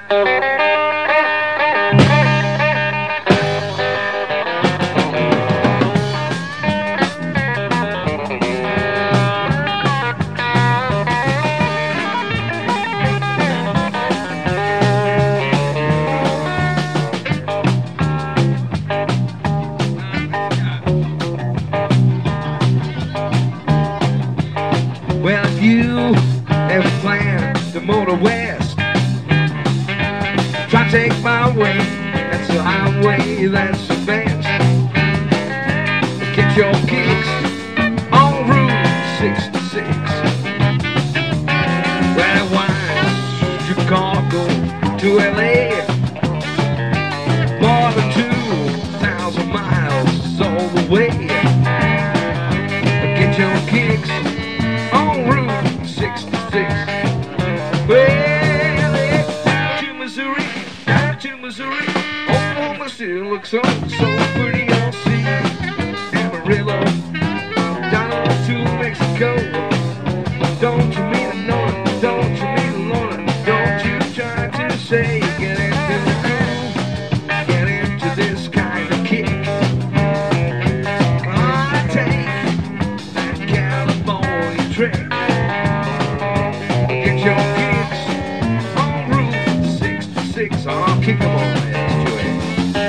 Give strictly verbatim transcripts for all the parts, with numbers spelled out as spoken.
Well, if you ever plan to motor west, try to take my way. That's the highway, that's the best. Get your kicks on Route sixty-six. Where it winds Chicago to L A, more than two thousand miles all the way. Get your kicks on Route sixty-six. Well, it's down to Missouri, down to Missouri. Oklahoma still looks so, so pretty on sea. Amarillo, down on to Mexico. Don't you mean to know it? Don't you mean to learn it? Don't you try to say, get into the groove, get into this kind of kick. I take that California trick. Get your kicks on Route sixty-six. I'll kick them on this to it.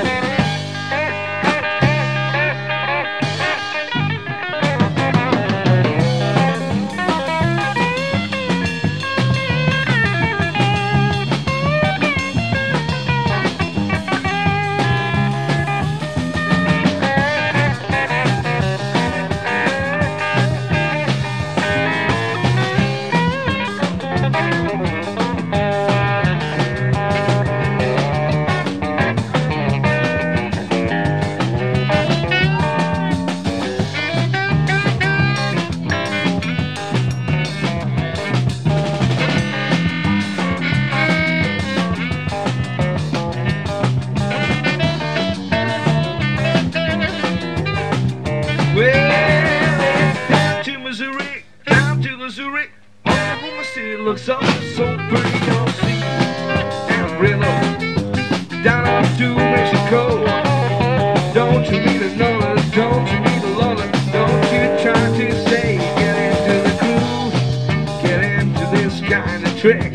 Well, down to Missouri, down to Missouri. Oklahoma City looks so, so pretty on sea. Amarillo, down on to Mexico. Don't you need to know it? Don't you need to love it? Don't you try to say, get into the groove, get into this kind of trick.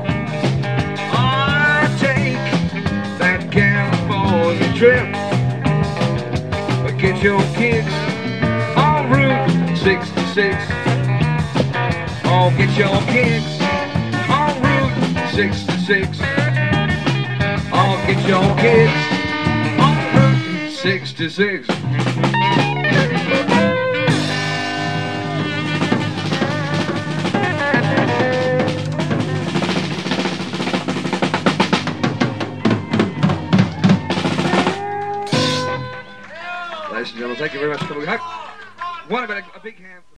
I take that California trip. Get your kicks on Route sixty-six. Oh, get your kicks on Route sixty-six. Oh, get your kicks on Route sixty-six. Ladies and gentlemen, thank you very much for coming. One of a big hand.